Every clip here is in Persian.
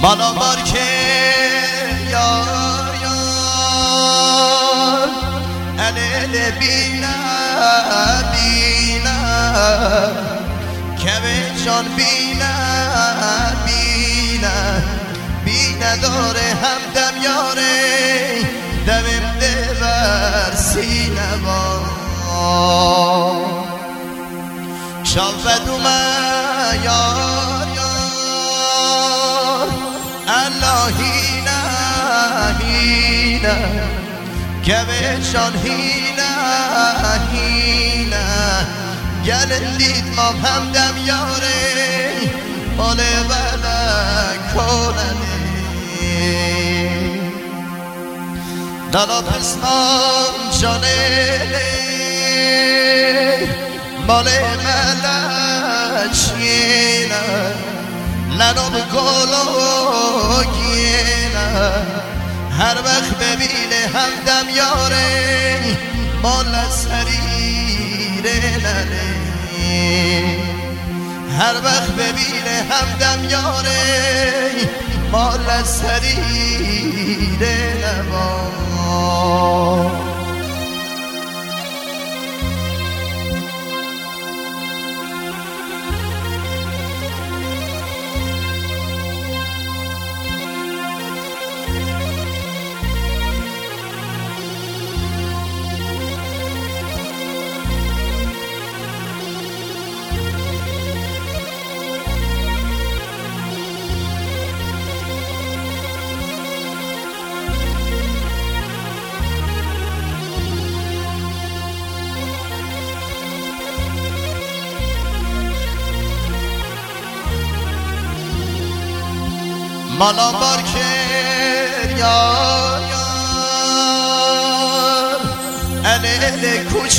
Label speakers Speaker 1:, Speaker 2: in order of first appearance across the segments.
Speaker 1: بالا بار که یار یار الیل بینه بینه که به جان بینه بینه بینه داره همدم یاره دمیم دور سینه با شال بدومه یار یار الله هینه هینه که به جان هینه هینه گل دید ما همدم یاره مال بله کننه دالا پسمان جانه مال ملچینه لنو به گلوگینه هر وقت ببینه همدم یاره مال سریره ننه هر وقت ببینه همدم یاره مال سریره نبا مالا بار که یار یار الیل کوچ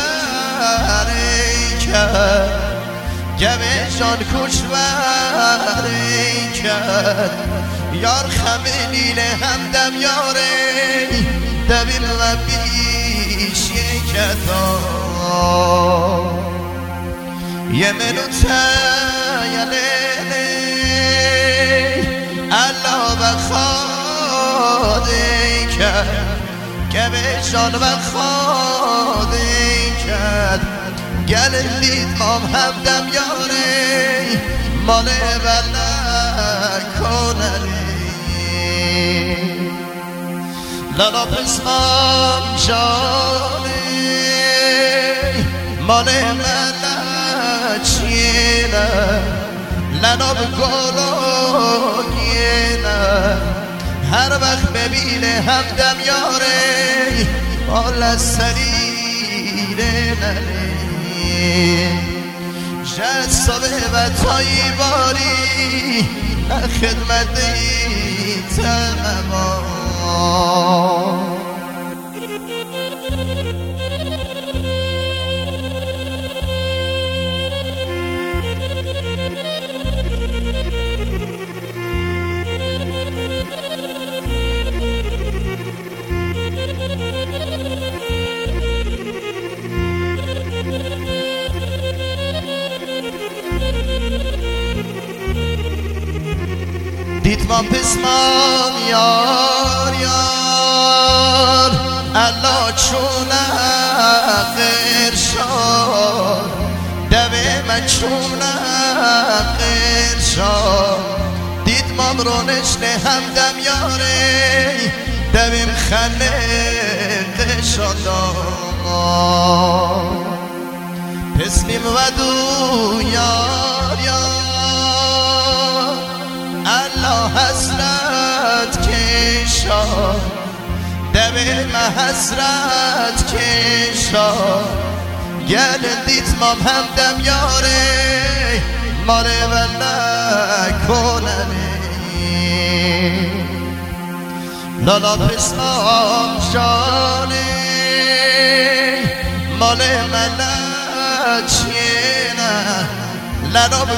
Speaker 1: بره کرد گوه جان کوچ بره کرد یار خمه نیله همدم یاره دویم و بیش یکتا یه منو تیله الله بخواده کرد که به جان بخواده کرد گل دید مام همدم یاره مال بله کننه لالا پسمام جانه مال ملچینه لناب گلوگینه هر وقت ببینه همدم یاره مال سریره ننه جذابه و تایی باری خدمت دیتم دیتمان پسمان یار یار الله چونه قرشان دوه من چونه قرشان دیتمان رو نشنه همدم یاره دویم خنه قشان پسمیم ودو یار یار الله حسرت کشا دبه ما حسرت کشا گل دیت مام همدم یاره ماره وله کننه لالا پسمام جانه مال ملچینه لناب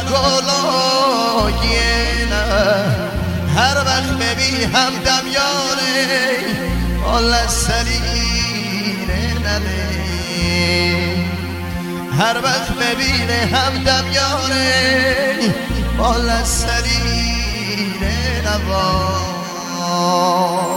Speaker 1: گلوگینه هر وقت ببی همدم یاره مال سریره ننه هر وقت ببینه همدم یاره مال سریره شیر نوا